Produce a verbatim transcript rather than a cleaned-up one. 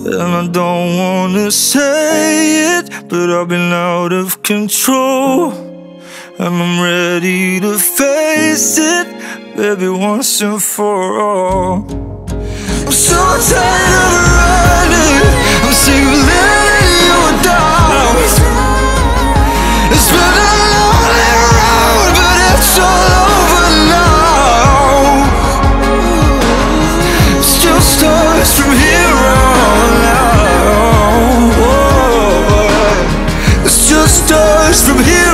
And I don't wanna say it, but I've been out of control, and I'm ready to face it, baby, once and for all. I'm so tired of running, I'm sick of letting you down. It's been a lonely road, but it's all over now. It still starts from here on out. It still starts from here